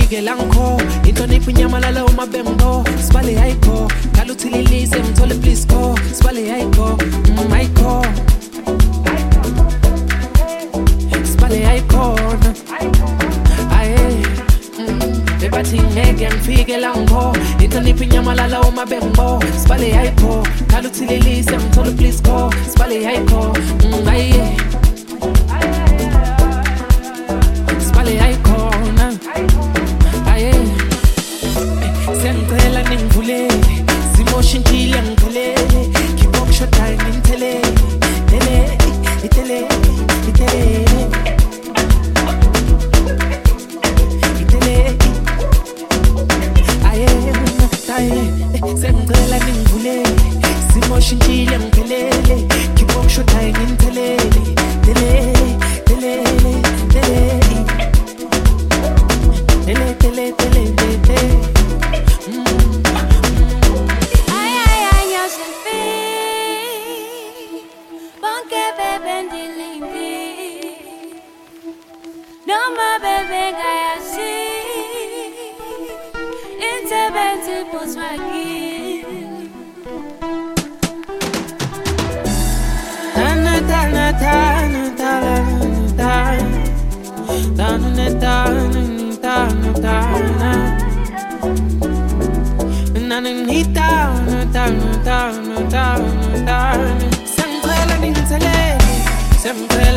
ngifikela ngikho inhlonipho inyamalala uma bengbo sibale ayikho kala uthililise ngithole please go sibale ayikho ayikho sibale ayikhona aye bebathi ngeke ngifikela ngikho inhlonipho inyamalala uma bengbo sibale ayikho kala uthililise ngithole please go sibale ayikho aye sibale ayikhona aye sengicela ningivulele simoshintile ngiphelele khipha ukushodayo nginthelele itele sengicela ningivulele simoshintile ngiphelele khipha ukushodayo nginthelele Sengicela ningithelele